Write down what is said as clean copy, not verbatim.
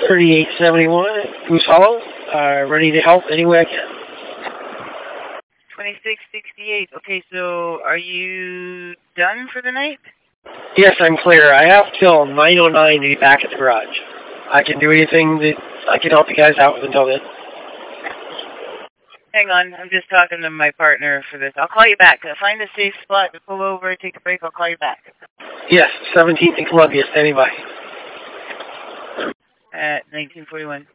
3871, Goose Hollow. Ready to help any way I can. 2668. Okay, so are you done for the night? Yes, I'm clear. I have till 9:09 to be back at the garage. I can do anything that I can help you guys out with until then. Hang on, I'm just talking to my partner for this. I'll call you back. Find a safe spot to pull over, take a break. I'll call you back. Yes, 17th and Columbia, standing by. At 1941.